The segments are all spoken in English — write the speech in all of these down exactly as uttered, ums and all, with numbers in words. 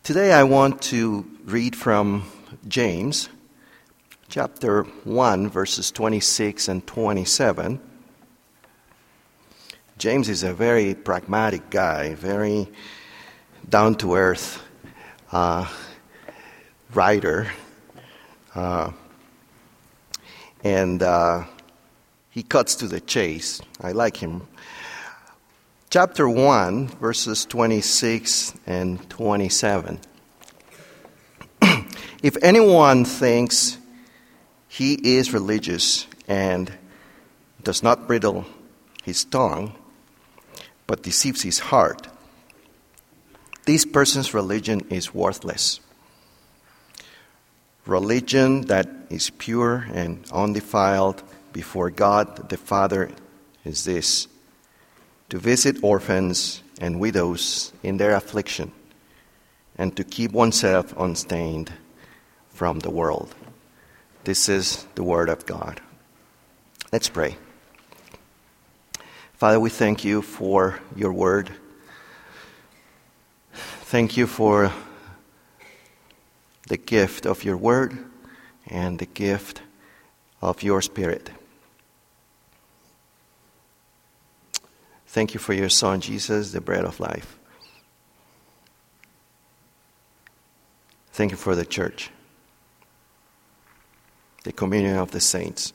Today I want to read from James, chapter one, verses twenty-six and twenty-seven. James is a very pragmatic guy, very down-to-earth uh, writer. Uh, and uh, he cuts to the chase. I like him. Chapter one, verses twenty-six and twenty-seven. If anyone thinks he is religious and does not bridle his tongue, but deceives his heart, this person's religion is worthless. Religion that is pure and undefiled before God the Father is this: to visit orphans and widows in their affliction, and to keep oneself unstained from the world. This is the word of God. Let's pray. Father, we thank you for your word. Thank you for the gift of your word and the gift of your Spirit. Thank you for your Son, Jesus, the bread of life. Thank you for the church, the communion of the saints.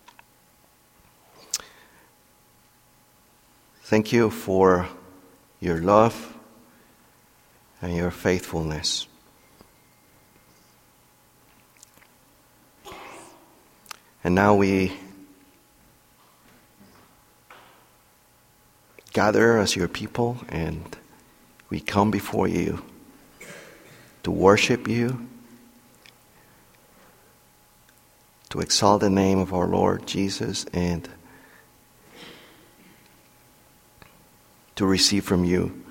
Thank you for your love and your faithfulness. And now we gather as your people, and we come before you to worship you, to exalt the name of our Lord Jesus, and to receive from you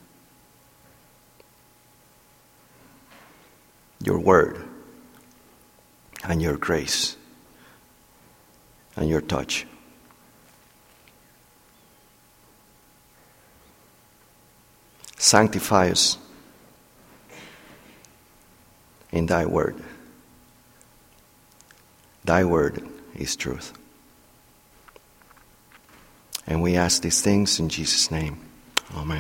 your word and your grace and your touch. Sanctify us in thy word. Thy word is truth. And we ask these things in Jesus' name. Amen.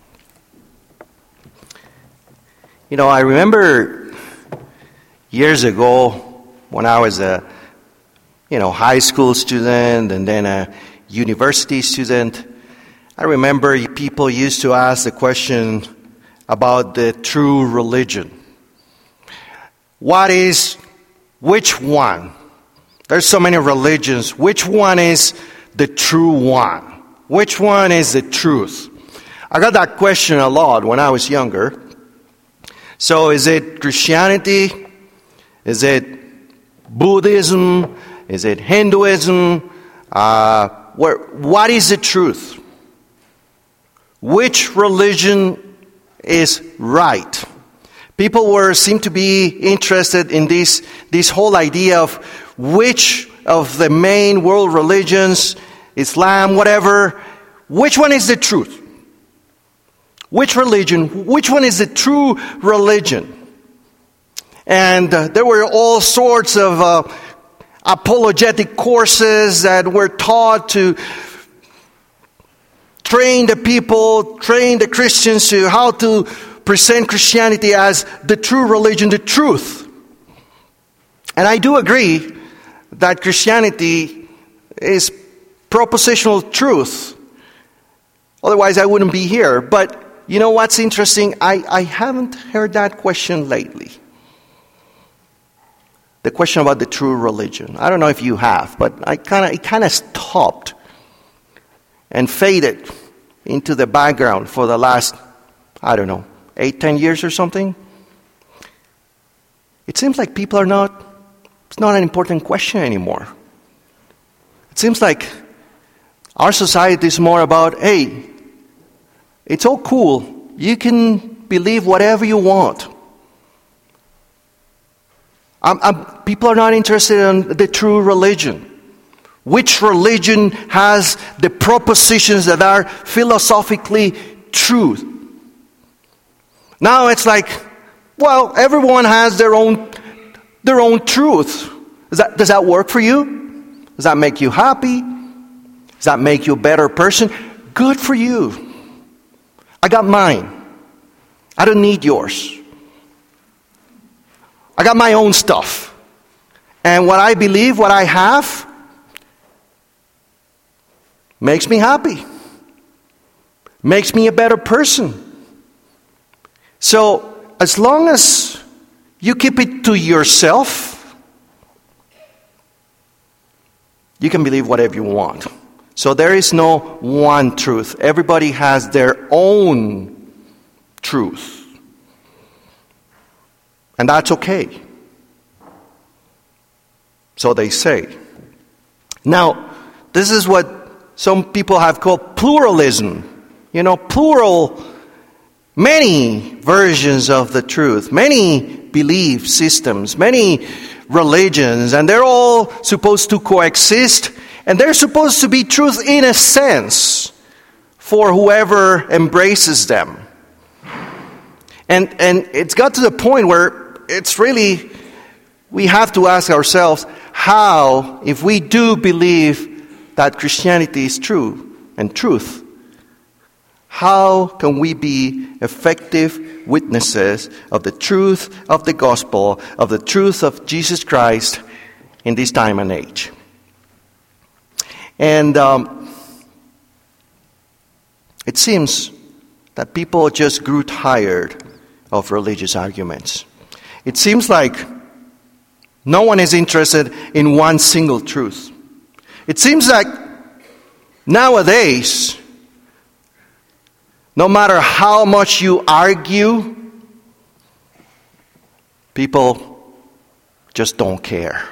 You know, I remember years ago when I was a, you know, high school student and then a university student, I remember people used to ask the question about the true religion. What is, which one? There's so many religions. Which one is the true one? Which one is the truth? I got that question a lot when I was younger. So is it Christianity? Is it Buddhism? Is it Hinduism? Uh, where, what is the truth? Which religion is right? People were seem to be interested in this, this whole idea of which of the main world religions, Islam, whatever, which one is the truth? Which religion? Which one is the true religion? And uh, there were all sorts of uh, apologetic courses that were taught to train the people, train the Christians to how to present Christianity as the true religion, the truth. And I do agree that Christianity is propositional truth. Otherwise, I wouldn't be here. But you know what's interesting? I, I haven't heard that question lately. The question about the true religion. I don't know if you have, but I kind of it kind of stopped and faded into the background for the last, I don't know, eight, ten years or something. It seems like people are not, it's not an important question anymore. It seems like our society is more about, hey, it's all cool. You can believe whatever you want. I'm, I'm, people are not interested in the true religion. Which religion has the propositions that are philosophically true? Now it's like Well, everyone has their own their own truth. Does that, does that work for you? Does that make you happy? Does that make you a better person? Good for you. I got mine. I don't need yours. I got my own stuff. And what I believe, what I have, makes me happy. Makes me a better person. So, as long as you keep it to yourself, you can believe whatever you want. So there is no one truth. Everybody has their own truth. And that's okay. So they say. Now, this is what some people have called pluralism. You know, plural, many versions of the truth, many belief systems, many religions, and they're all supposed to coexist, and they're supposed to be truth in a sense for whoever embraces them. And and it's got to the point where it's really, we have to ask ourselves, how, if we do believe that Christianity is true and truth, how can we be effective witnesses of the truth of the gospel, of the truth of Jesus Christ in this time and age? And um, it seems that people just grew tired of religious arguments. It seems like no one is interested in one single truth. It seems like nowadays, no matter how much you argue, people just don't care.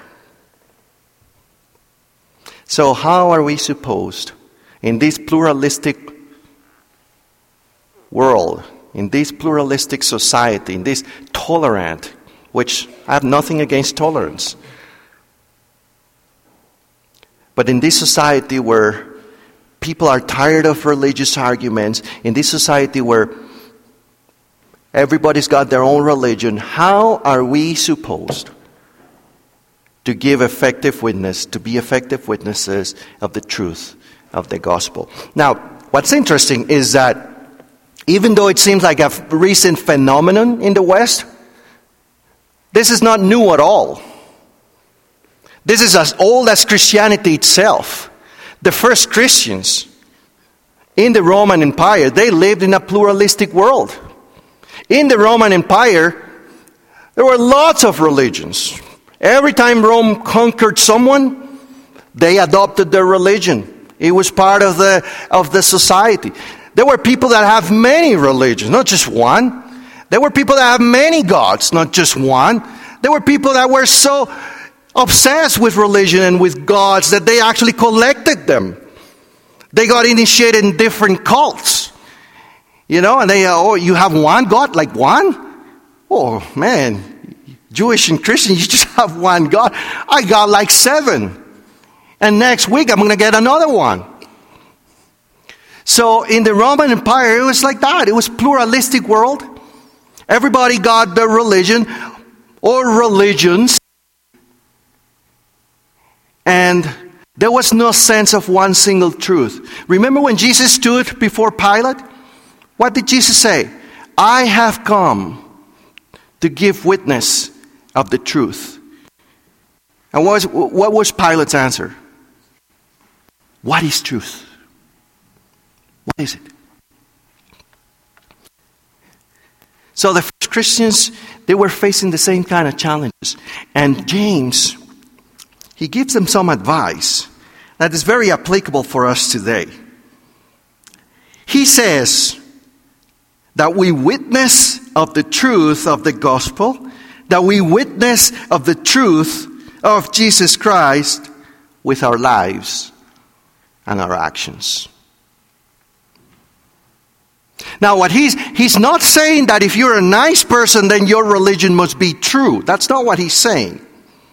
So how are we supposed, in this pluralistic world, in this pluralistic society, in this tolerant, which I have nothing against tolerance, but in this society where people are tired of religious arguments, in this society where everybody's got their own religion, how are we supposed to give effective witness, to be effective witnesses of the truth of the gospel? Now, what's interesting is that even though it seems like a recent phenomenon in the West, this is not new at all. This is as old as Christianity itself. The first Christians in the Roman Empire, they lived in a pluralistic world. In the Roman Empire, there were lots of religions. Every time Rome conquered someone, they adopted their religion. It was part of the of the society. There were people that have many religions, not just one. There were people that have many gods, not just one. There were people that were so obsessed with religion and with gods that they actually collected them. They got initiated in different cults. You know, and they, uh, oh, you have one God? Like one? Oh, man, Jewish and Christian, you just have one God. I got like seven. And next week I'm going to get another one. So in the Roman Empire, it was like that. It was pluralistic world. Everybody got their religion or religions. And there was no sense of one single truth. Remember when Jesus stood before Pilate? What did Jesus say? I have come to give witness of the truth. And what was, what was Pilate's answer? What is truth? What is it? So the first Christians, they were facing the same kind of challenges. And James, he gives them some advice that is very applicable for us today. He says that we witness of the truth of the gospel, that we witness of the truth of Jesus Christ with our lives and our actions. Now, what he's he's not saying that if you're a nice person, then your religion must be true. That's not what he's saying.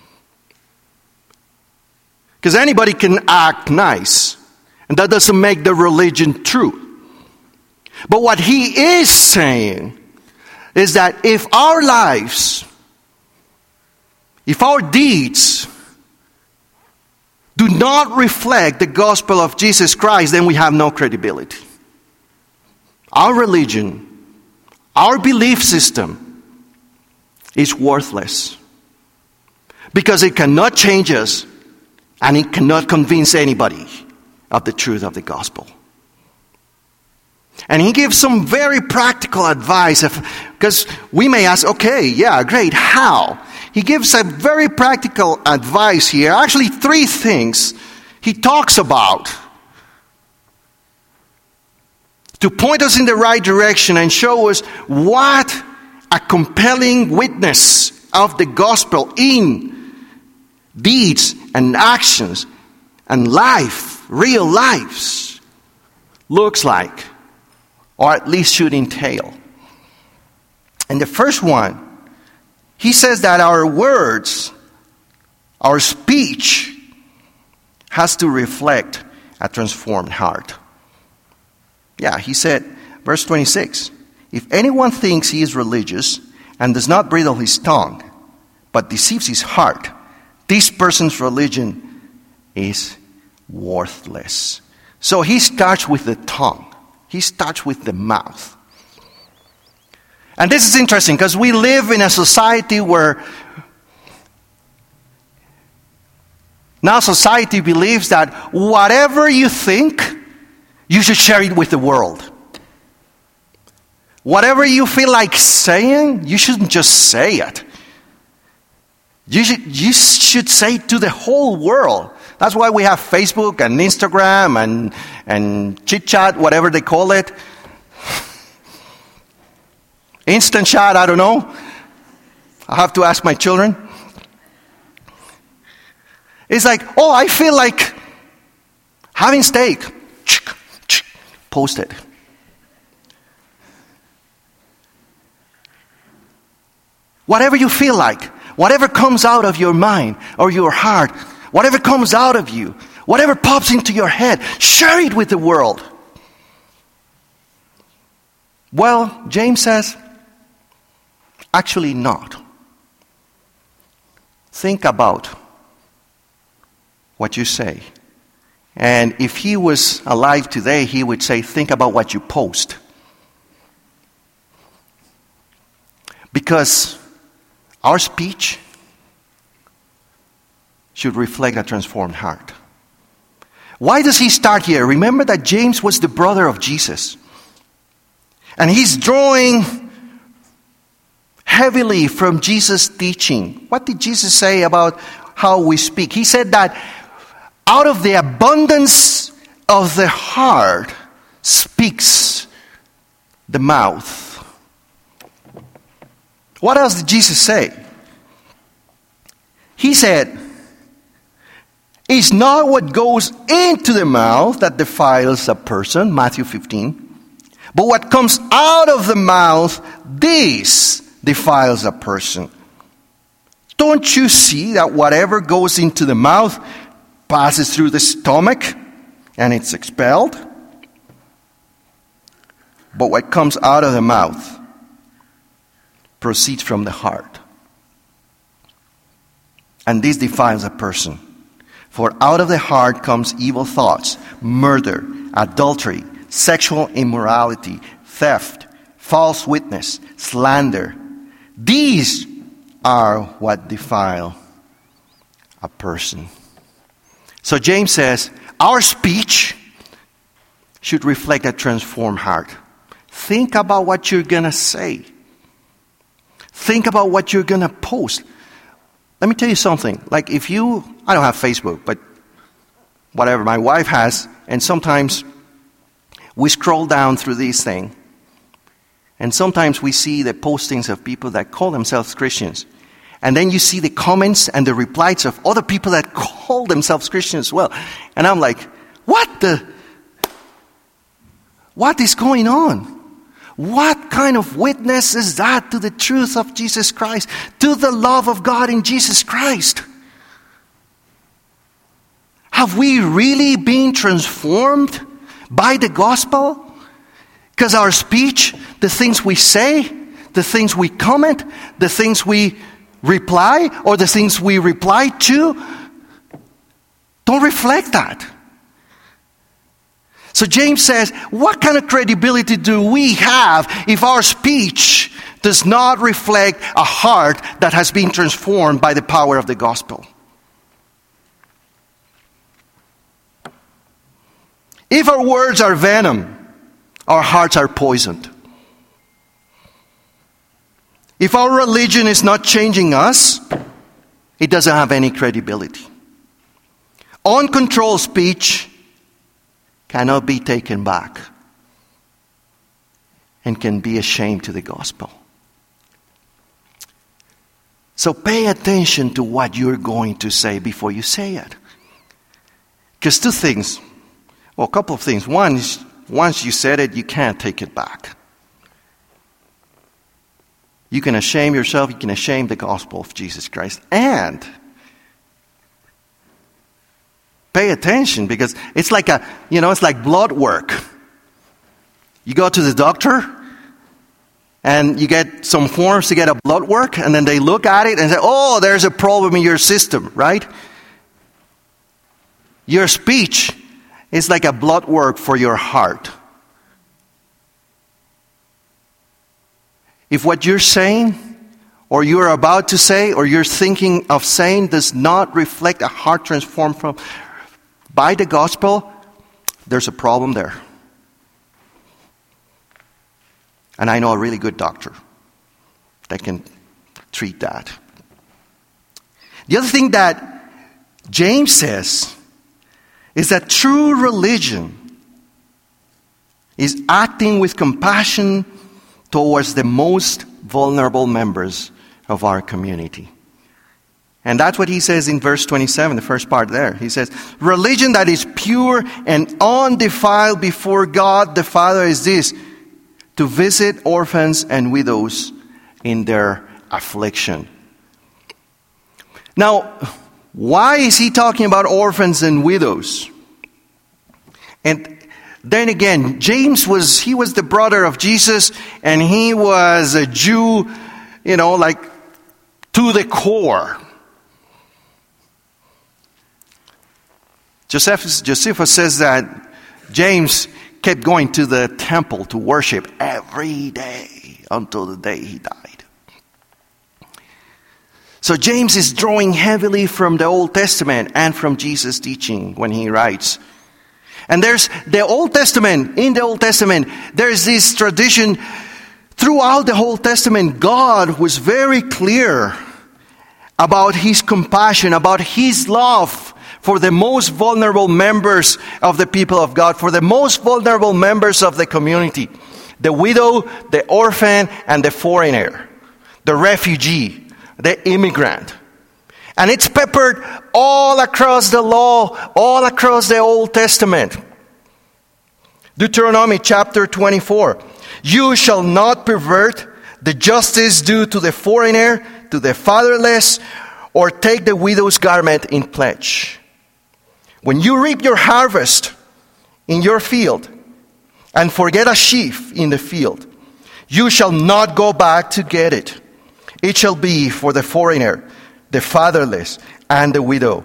Because anybody can act nice, and that doesn't make the religion true. But what he is saying, is that if our lives, if our deeds do not reflect the gospel of Jesus Christ, then we have no credibility. Our religion, our belief system is worthless because it cannot change us and it cannot convince anybody of the truth of the gospel. And he gives some very practical advice, because we may ask, okay, yeah, great, how? He gives a very practical advice here. Actually, three things he talks about to point us in the right direction and show us what a compelling witness of the gospel in deeds and actions and life, real lives, looks like, or at least should entail. And the first one, he says that our words, our speech, has to reflect a transformed heart. Yeah, he said, verse twenty-six, if anyone thinks he is religious and does not bridle his tongue, but deceives his heart, this person's religion is worthless. So he starts with the tongue. He starts with the mouth. And this is interesting because we live in a society where now society believes that whatever you think, you should share it with the world. Whatever you feel like saying, you shouldn't just say it. You should, you should say it to the whole world. That's why we have Facebook and Instagram and, and chit chat, whatever they call it. Instant chat, I don't know. I have to ask my children. It's like, oh, I feel like having steak. Post it. Whatever you feel like, whatever comes out of your mind or your heart, whatever comes out of you, whatever pops into your head, share it with the world. Well, James says, actually not. Think about what you say. And if he was alive today, he would say, think about what you post. Because our speech should reflect a transformed heart. Why does he start here? Remember that James was the brother of Jesus. And he's drawing heavily from Jesus' teaching. What did Jesus say about how we speak? He said that out of the abundance of the heart speaks the mouth. What else did Jesus say? He said, it's not what goes into the mouth that defiles a person, Matthew fifteen, but what comes out of the mouth, this defiles a person. Don't you see that whatever goes into the mouth passes through the stomach and it's expelled? But what comes out of the mouth proceeds from the heart. And this defiles a person. For out of the heart comes evil thoughts, murder, adultery, sexual immorality, theft, false witness, slander. These are what defile a person. So James says, our speech should reflect a transformed heart. Think about what you're going to say. Think about what you're going to post. Let me tell you something. Like if you, I don't have Facebook, but whatever, my wife has, and sometimes we scroll down through this thing, and sometimes we see the postings of people that call themselves Christians. And then you see the comments and the replies of other people that call themselves Christians as well. And I'm like, what the? What is going on? What kind of witness is that to the truth of Jesus Christ, to the love of God in Jesus Christ? Have we really been transformed by the gospel? Because our speech, the things we say, the things we comment, the things we reply, or the things we reply to don't reflect that. So James says, what kind of credibility do we have if our speech does not reflect a heart that has been transformed by the power of the gospel? If our words are venom, our hearts are poisoned. If our religion is not changing us, it doesn't have any credibility. Uncontrolled speech cannot be taken back and can be a shame to the gospel. So pay attention to what you're going to say before you say it. Because two things, well, a couple of things. One is, once you said it, you can't take it back. You can shame yourself, you can shame the gospel of Jesus Christ. And pay attention, because it's like a, you know, it's like blood work. You go to the doctor and you get some forms to get a blood work, and then they look at it and say, oh, there's a problem in your system, right? Your speech is like a blood work for your heart. If what you're saying, or you're about to say, or you're thinking of saying does not reflect a heart transformed from by the gospel, there's a problem there. And I know a really good doctor that can treat that. The other thing that James says is that true religion is acting with compassion towards the most vulnerable members of our community. And that's what he says in verse twenty-seven, the first part there. He says, religion that is pure and undefiled before God the Father is this, to visit orphans and widows in their affliction. Now, why is he talking about orphans and widows? And then again, James was, he was the brother of Jesus, and he was a Jew, you know, like to the core. Josephus, Josephus says that James kept going to the temple to worship every day until the day he died. So James is drawing heavily from the Old Testament and from Jesus' teaching when he writes. And there's the Old Testament, in the Old Testament, there's this tradition throughout the Old Testament. God was very clear about his compassion, about his love for the most vulnerable members of the people of God, for the most vulnerable members of the community. The widow, the orphan, and the foreigner. The refugee, the immigrant. And it's peppered all across the law, all across the Old Testament. Deuteronomy chapter twenty-four. You shall not pervert the justice due to the foreigner, to the fatherless, or take the widow's garment in pledge. When you reap your harvest in your field and forget a sheaf in the field, you shall not go back to get it. It shall be for the foreigner, the fatherless, and the widow,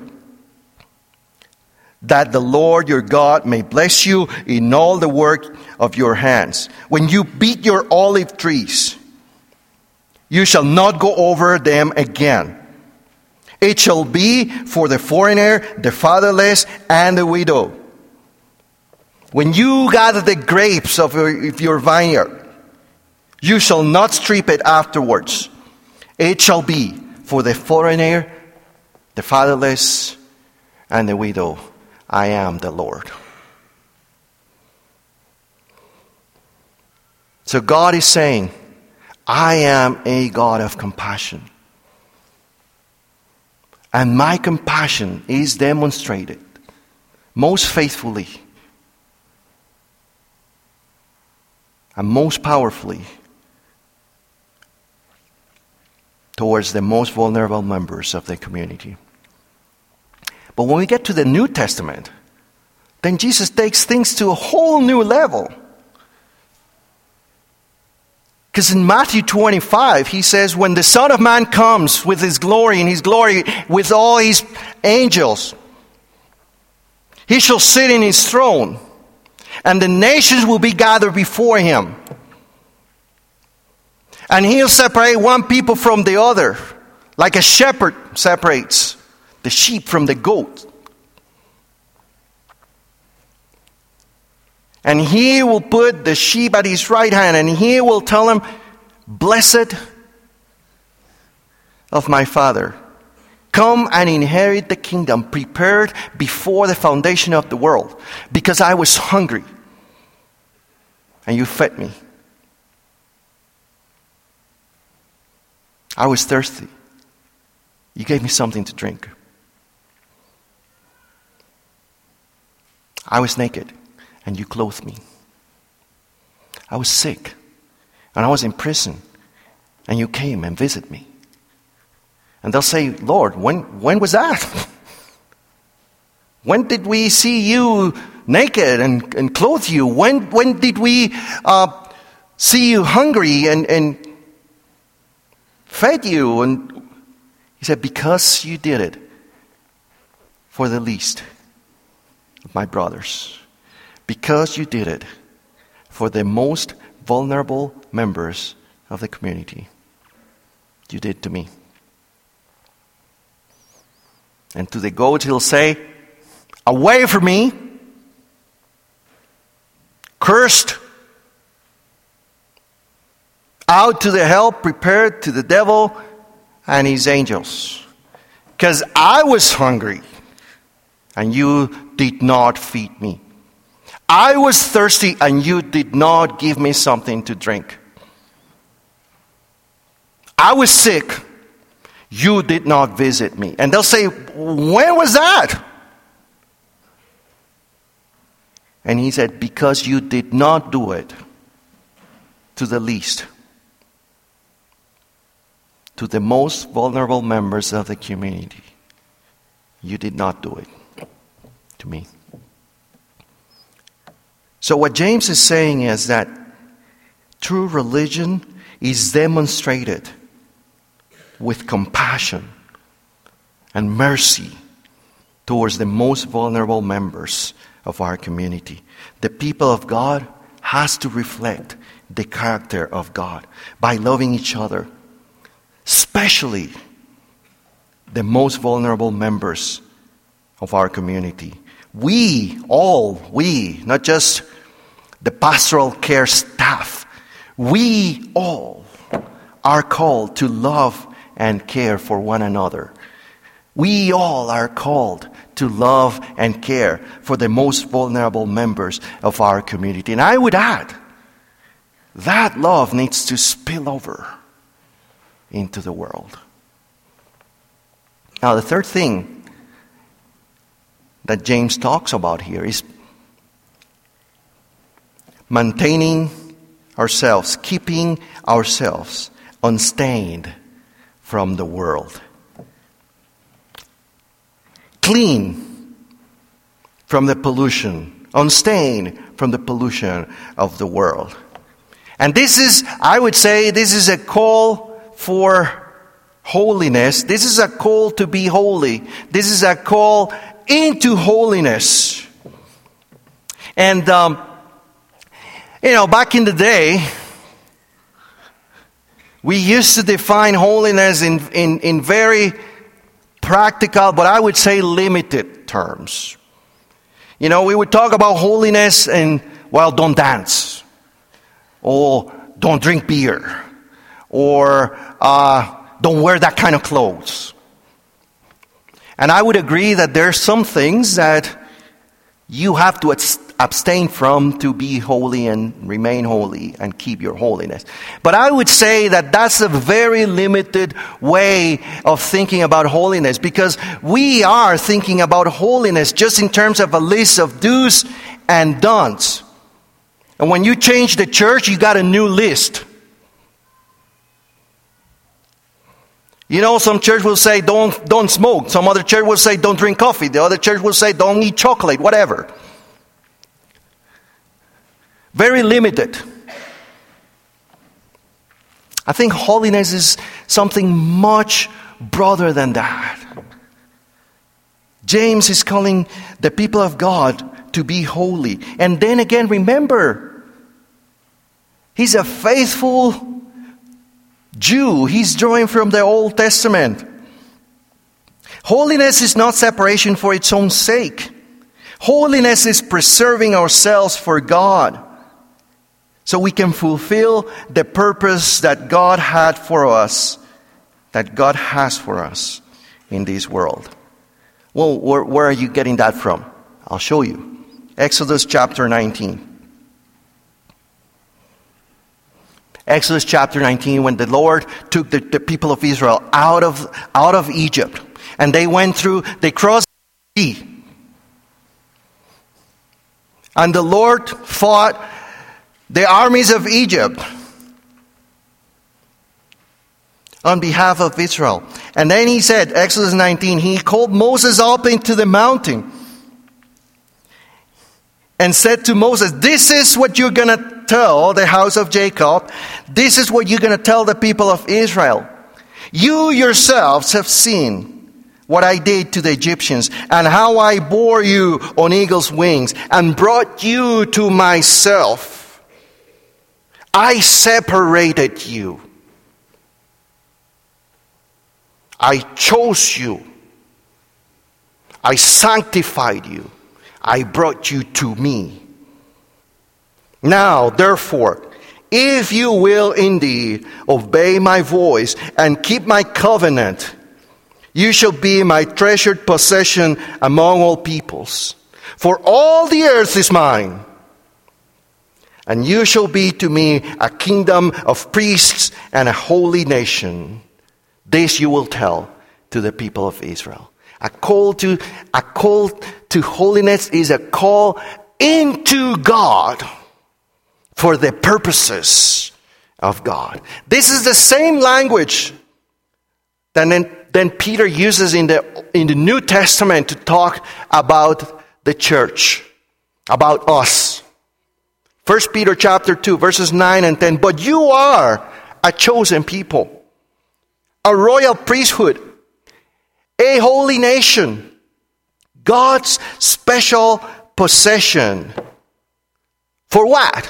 that the Lord your God may bless you in all the work of your hands. When you beat your olive trees, you shall not go over them again. It shall be for the foreigner, the fatherless, and the widow. When you gather the grapes of your vineyard, you shall not strip it afterwards. It shall be for the foreigner, the fatherless, and the widow. I am the Lord. So God is saying, I am a God of compassion. And my compassion is demonstrated most faithfully and most powerfully towards the most vulnerable members of the community. But when we get to the New Testament, then Jesus takes things to a whole new level. Because in Matthew twenty-five, he says, when the Son of Man comes with his glory and his glory with all his angels, he shall sit in his throne, and the nations will be gathered before him. And he'll separate one people from the other, like a shepherd separates the sheep from the goat. And he will put the sheep at his right hand, and he will tell him, blessed of my Father, come and inherit the kingdom prepared before the foundation of the world, because I was hungry, and you fed me. I was thirsty. You gave me something to drink. I was naked, and you clothed me. I was sick, and I was in prison, and you came and visited me. And they'll say, Lord, when, when was that? When did we see you naked and, and clothe you? When, when did we uh, see you hungry and, and fed you? And he said, because you did it for the least of my brothers. Because you did it for the most vulnerable members of the community. You did to me. And to the goat he'll say, away from me, cursed, out to the hell prepared to the devil and his angels. Because I was hungry, and you did not feed me. I was thirsty, and you did not give me something to drink. I was sick, you did not visit me. And they'll say, when was that? And he said, because you did not do it to the least, to the most vulnerable members of the community. You did not do it to me. So what James is saying is that true religion is demonstrated with compassion and mercy towards the most vulnerable members of our community. The people of God has to reflect the character of God by loving each other, especially the most vulnerable members of our community. We, all, we, not just the pastoral care staff, we all are called to love and care for one another. We all are called to love and care for the most vulnerable members of our community. And I would add, that love needs to spill over into the world. Now, the third thing that James talks about here is maintaining ourselves, keeping ourselves unstained from the world. Clean from the pollution, unstained from the pollution of the world. And this is, I would say, this is a call for holiness. This is a call to be holy. This is a call into holiness. And, um, you know, back in the day, we used to define holiness in, in, in very practical, but I would say limited terms. You know, we would talk about holiness and, well, don't dance. Or don't drink beer. Or uh, don't wear that kind of clothes. And I would agree that there are some things that you have to abstain from to be holy and remain holy and keep your holiness. But I would say that that's a very limited way of thinking about holiness, because we are thinking about holiness just in terms of a list of do's and don'ts. And when you change the church, you got a new list. You know, some church will say don't don't smoke. Some other church will say don't drink coffee. The other church will say don't eat chocolate, whatever. Very limited. I think holiness is something much broader than that. James is calling the people of God to be holy. And then again, remember, he's a faithful Jew. He's drawing from the Old Testament. Holiness is not separation for its own sake. Holiness is preserving ourselves for God, so we can fulfill the purpose that God had for us, that God has for us in this world. Well, where, where are you getting that from? I'll show you. Exodus chapter nineteen. Exodus chapter nineteen, when the Lord took the, the people of Israel out of, out of Egypt, and they went through, they crossed the sea. And the Lord fought the armies of Egypt on behalf of Israel. And then he said, Exodus nineteen, he called Moses up into the mountain and said to Moses, this is what you're going to tell the house of Jacob. This is what you're going to tell the people of Israel. You yourselves have seen what I did to the Egyptians, and how I bore you on eagle's wings and brought you to myself. I separated you. I chose you. I sanctified you. I brought you to me. Now, therefore, if you will indeed obey my voice and keep my covenant, you shall be my treasured possession among all peoples. For all the earth is mine. And you shall be to me a kingdom of priests and a holy nation. This you will tell to the people of Israel. A call to, a call to holiness is a call into God for the purposes of God. This is the same language that then, then Peter uses in the, in the New Testament to talk about the church, about us. First Peter chapter two, verses nine and ten. But you are a chosen people, a royal priesthood, a holy nation, God's special possession. For what?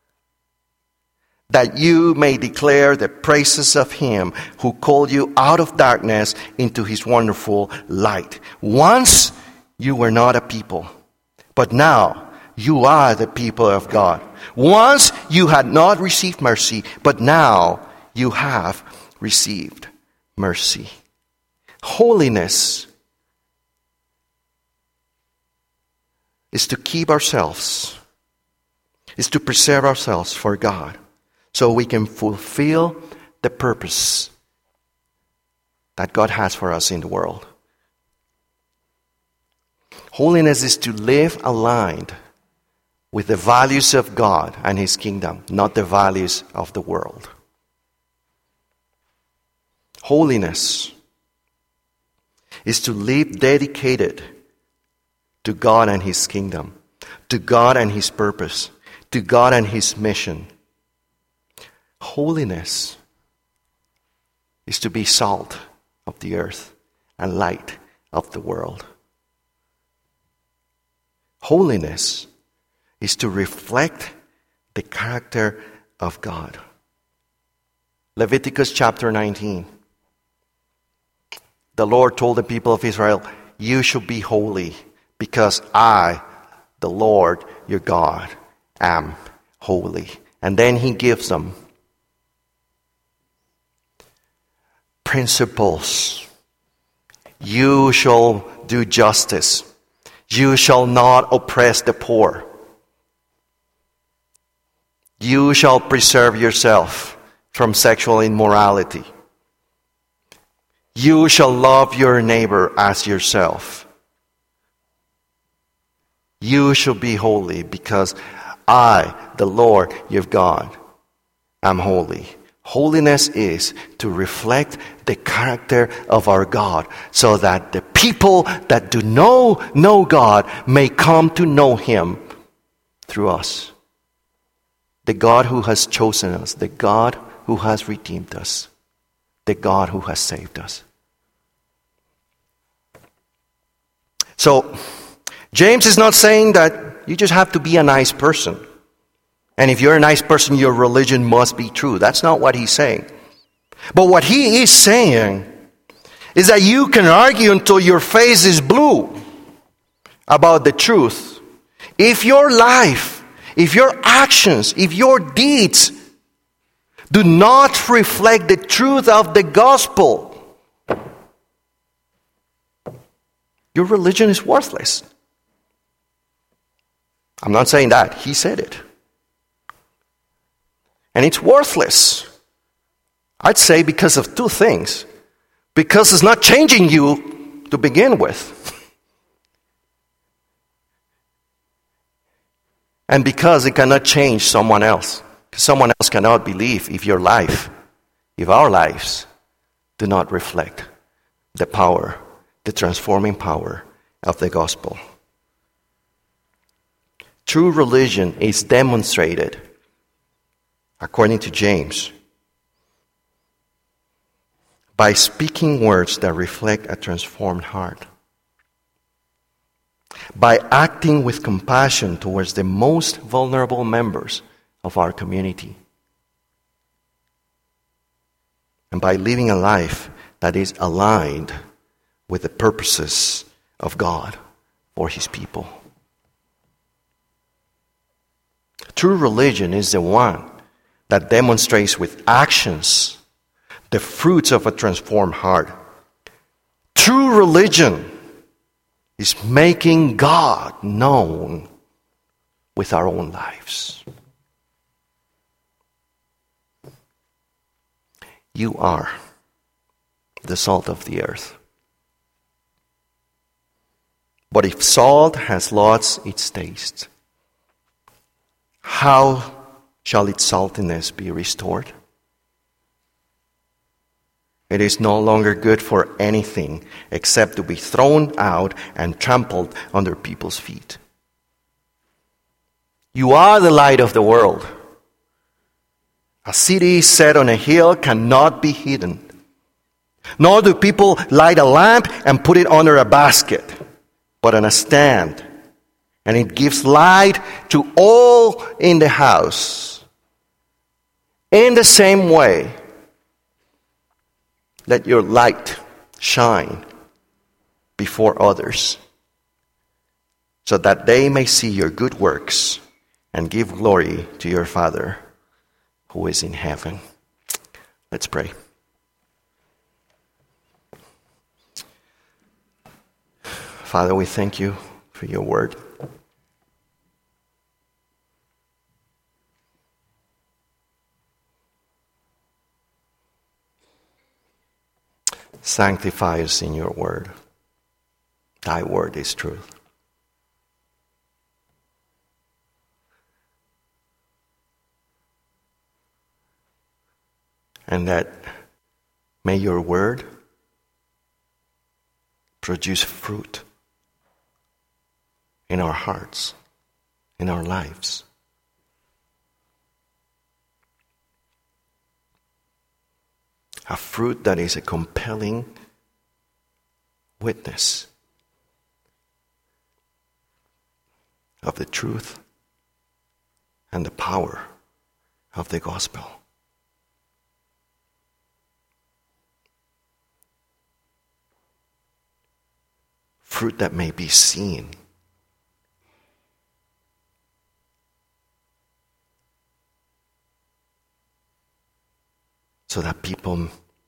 That you may declare the praises of him who called you out of darkness into his wonderful light. Once you were not a people, but now you are the people of God. Once you had not received mercy, but now you have received mercy. Holiness is to keep ourselves, is to preserve ourselves for God, so we can fulfill the purpose that God has for us in the world. Holiness is to live aligned with the values of God and his kingdom, not the values of the world. Holiness is to live dedicated to God and his kingdom, to God and his purpose, to God and his mission. Holiness is to be salt of the earth and light of the world. Holiness is to reflect the character of God. Leviticus chapter nineteen. The Lord told the people of Israel, you shall be holy, because I, the Lord your God, am holy. And then he gives them principles. You shall do justice. You shall not oppress the poor. You shall preserve yourself from sexual immorality. You shall love your neighbor as yourself. You shall be holy, because I, the Lord your God, am holy. Holiness is to reflect the character of our God, so that the people that do know know God may come to know him through us. The God who has chosen us, the God who has redeemed us, the God who has saved us. So, James is not saying that you just have to be a nice person. And if you're a nice person, your religion must be true. That's not what he's saying. But what he is saying is that you can argue until your face is blue about the truth. If your life, if your actions, if your deeds do not reflect the truth of the gospel, your religion is worthless. I'm not saying that. He said it. And it's worthless. I'd say because of two things. Because it's not changing you to begin with. And because it cannot change someone else. Because someone else cannot believe if your life, if our lives do not reflect the power, the transforming power of the gospel. True religion is demonstrated, according to James, by speaking words that reflect a transformed heart, by acting with compassion towards the most vulnerable members of our community, and by living a life that is aligned with the purposes of God for His people. True religion is the one that demonstrates with actions the fruits of a transformed heart. True religion is making God known with our own lives. You are the salt of the earth. But if salt has lost its taste, how shall its saltiness be restored? It is no longer good for anything except to be thrown out and trampled under people's feet. You are the light of the world. A city set on a hill cannot be hidden. Nor do people light a lamp and put it under a basket, but on a stand. And it gives light to all in the house. In the same way, let your light shine before others, so that they may see your good works and give glory to your Father who is in heaven. Let's pray. Father, we thank you for your word. Sanctify us in your word. Thy word is truth. And that may your word produce fruit in our hearts, in our lives. A fruit that is a compelling witness of the truth and the power of the gospel. Fruit that may be seen so that people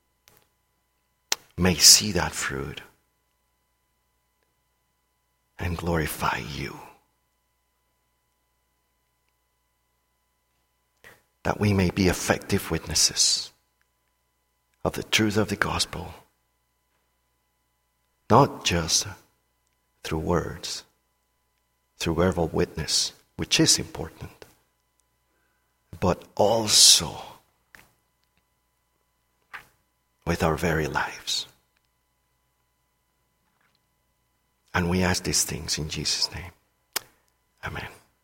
may see that fruit and glorify you. That we may be effective witnesses of the truth of the gospel, not just through words, through verbal witness, which is important, but also with our very lives. And we ask these things in Jesus' name. Amen.